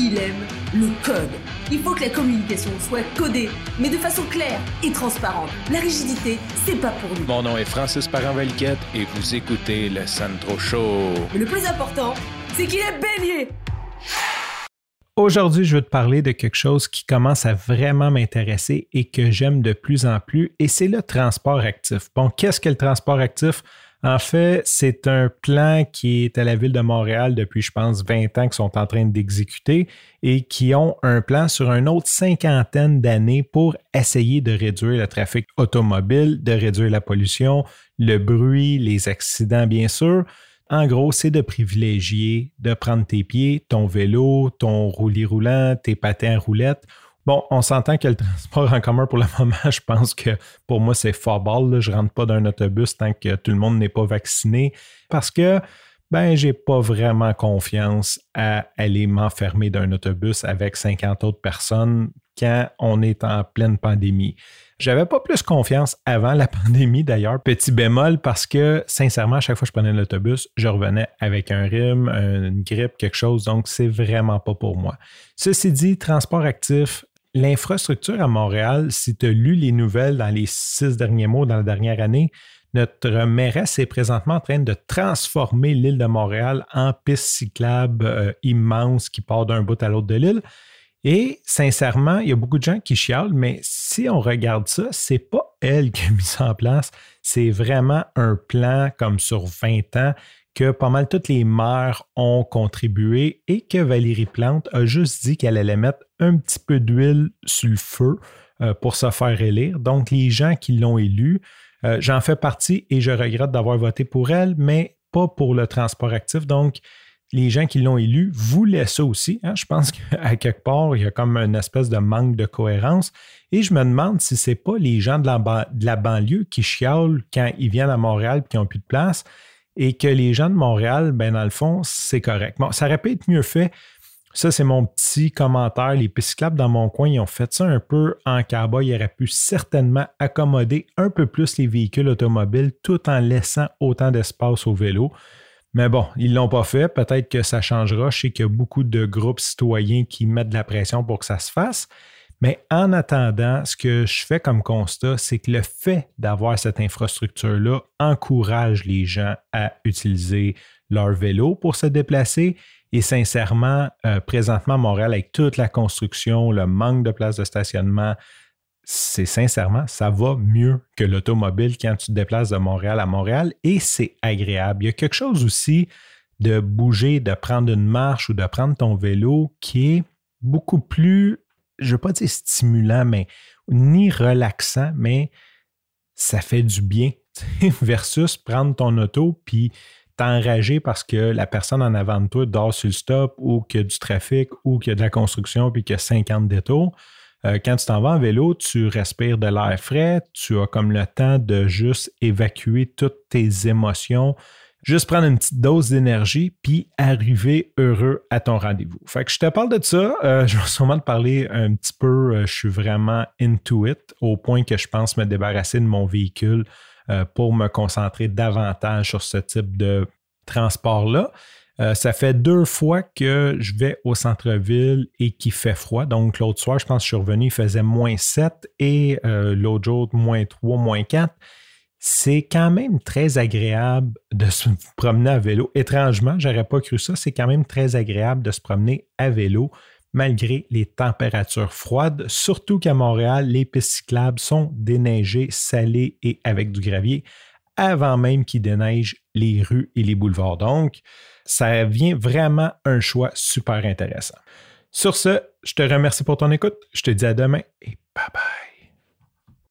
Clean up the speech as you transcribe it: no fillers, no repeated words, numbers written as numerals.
il aime le code. Il faut que la communication soit codée, mais de façon claire et transparente. La rigidité, c'est pas pour nous. Mon nom est Francis Parent-Valquette et vous écoutez le Sandro Show. Mais le plus important, c'est qu'il est bélier. Aujourd'hui, je veux te parler de quelque chose qui commence à vraiment m'intéresser et que j'aime de plus en plus, et c'est le transport actif. Bon, qu'est-ce que le transport actif? En fait, c'est un plan qui est à la Ville de Montréal depuis, je pense, 20 ans qu'ils sont en train d'exécuter et qui ont un plan sur une autre cinquantaine d'années pour essayer de réduire le trafic automobile, de réduire la pollution, le bruit, les accidents, bien sûr. En gros, c'est de privilégier de prendre tes pieds, ton vélo, ton roulis roulant, tes patins à roulettes. Bon, on s'entend que le transport en commun pour le moment, je pense que pour moi, c'est fort-ball. Je ne rentre pas dans un autobus tant que tout le monde n'est pas vacciné parce que j'ai pas vraiment confiance à aller m'enfermer dans un autobus avec 50 autres personnes quand on est en pleine pandémie. J'avais pas plus confiance avant la pandémie d'ailleurs, petit bémol, parce que sincèrement, à chaque fois que je prenais l'autobus, je revenais avec un rhume, une grippe, quelque chose, donc c'est vraiment pas pour moi. Ceci dit, transport actif, l'infrastructure à Montréal, si tu as lu les nouvelles dans les 6 derniers mois, dans la dernière année, notre mairesse est présentement en train de transformer l'île de Montréal en piste cyclable immense qui part d'un bout à l'autre de l'île. Et sincèrement, il y a beaucoup de gens qui chialent, mais si on regarde ça, c'est pas elle qui a mis ça en place. C'est vraiment un plan comme sur 20 ans que pas mal toutes les maires ont contribué et que Valérie Plante a juste dit qu'elle allait mettre un petit peu d'huile sur le feu pour se faire élire. Donc, les gens qui l'ont élue, j'en fais partie et je regrette d'avoir voté pour elle, mais pas pour le transport actif. Donc, les gens qui l'ont élu voulaient ça aussi. Hein? Je pense qu'à quelque part, il y a comme une espèce de manque de cohérence. Et je me demande si ce n'est pas les gens de la banlieue qui chialent quand ils viennent à Montréal et qui n'ont plus de place et que les gens de Montréal, dans le fond, c'est correct. Bon, ça aurait pu être mieux fait. Ça, c'est mon petit commentaire. Les pistes cyclables dans mon coin, ils ont fait ça un peu en cowboy. Ils auraient pu certainement accommoder un peu plus les véhicules automobiles tout en laissant autant d'espace aux vélos. Mais bon, ils ne l'ont pas fait. Peut-être que ça changera. Je sais qu'il y a beaucoup de groupes citoyens qui mettent de la pression pour que ça se fasse. Mais en attendant, ce que je fais comme constat, c'est que le fait d'avoir cette infrastructure-là encourage les gens à utiliser leur vélo pour se déplacer. Et sincèrement, présentement à Montréal, avec toute la construction, le manque de places de stationnement, sincèrement, ça va mieux que l'automobile quand tu te déplaces de Montréal à Montréal et c'est agréable. Il y a quelque chose aussi de bouger, de prendre une marche ou de prendre ton vélo qui est beaucoup plus, je ne veux pas dire stimulant, mais ni relaxant, mais ça fait du bien versus prendre ton auto puis t'enrager parce que la personne en avant de toi dort sur le stop ou qu'il y a du trafic ou qu'il y a de la construction puis qu'il y a 50 détours. Quand tu t'en vas en vélo, tu respires de l'air frais, tu as comme le temps de juste évacuer toutes tes émotions, juste prendre une petite dose d'énergie puis arriver heureux à ton rendez-vous. Fait que je te parle de ça, je vais sûrement te parler un petit peu, je suis vraiment into it, au point que je pense me débarrasser de mon véhicule pour me concentrer davantage sur ce type de transport-là. Ça fait 2 fois que je vais au centre-ville et qu'il fait froid. Donc, l'autre soir, je pense que je suis revenu, il faisait -7 et l'autre jour, -3, -4. C'est quand même très agréable de se promener à vélo. Étrangement, je n'aurais pas cru ça. C'est quand même très agréable de se promener à vélo malgré les températures froides. Surtout qu'à Montréal, les pistes cyclables sont déneigées, salées et avec du gravier avant même qu'ils déneigent les rues et les boulevards. Donc, ça vient vraiment un choix super intéressant. Sur ce, je te remercie pour ton écoute. Je te dis à demain et bye bye.